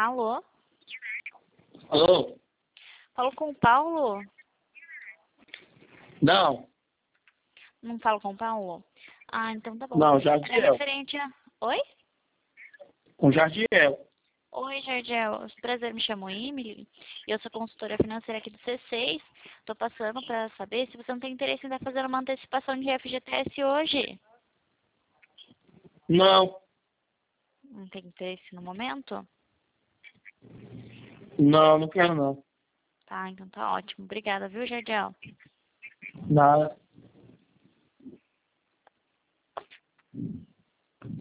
Alô? Alô? Falo com o Paulo? Não, Não falo com o Paulo? Ah, então tá bom. não, É Jardiel. referente a... Oi? Com Jardiel. Oi, Jardiel. Prazer, me chamo Emily. Eu sou consultora financeira aqui do C6. Tô passando para saber se você não tem interesse em estar fazendo uma antecipação de FGTS hoje. Não, Não tem interesse no momento? não, não quero não. Tá, então tá ótimo. Obrigada, viu, Jardiel? Nada.